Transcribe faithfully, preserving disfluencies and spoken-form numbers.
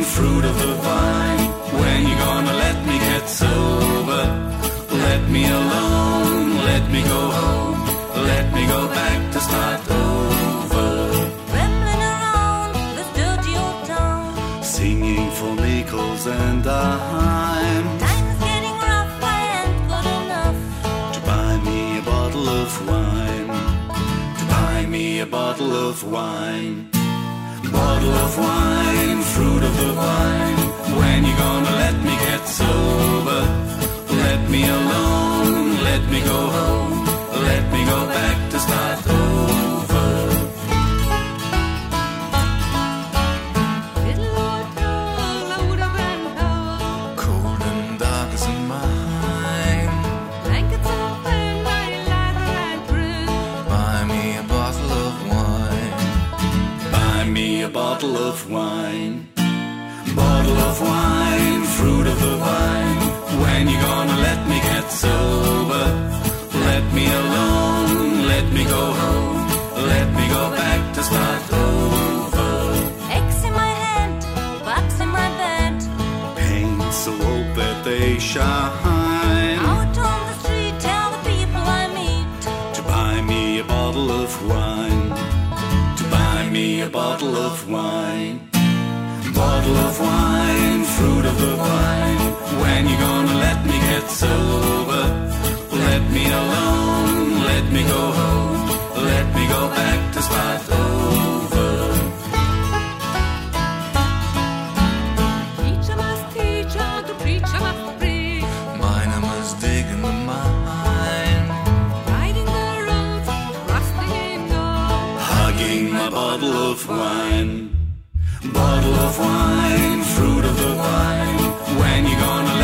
fruit of the vine. When you gonna let me get sober? Let me alone, let me go home, let me go back to start over. Rambling around this dirty old town, Singing for nickels and dime. time's getting rough, I ain't got enough To buy me a bottle of wine. To buy me a bottle of wine. Bottle of wine, fruit of the vine. When you gonna let me get sober? Let me alone, let me go home, let me go back to start over. Little old girl, louder than hell, Cold and dark as a mine. blankets of pain, I lie and grin. Buy me a bottle of wine. Buy me a bottle of wine. Bottle of wine, fruit of the vine. When you gonna let me get sober? Let me alone, let me go home, let me go back to start over. Axe in my hand, bugs in my bed, Paint so old that they shine. out on the street, tell the people I meet. To buy me a bottle of wine. To buy me a bottle of wine. Bottle of wine, fruit of the vine. When you gonna let me get sober? Let me alone, let me go home, let me go back to start over. Teacher must teach how to preach, I must preach. Miner must dig in the mine. Riding the roads, trusting in God. Hugging my bottle of wine. Bottle of wine, fruit of the vine. When you gonna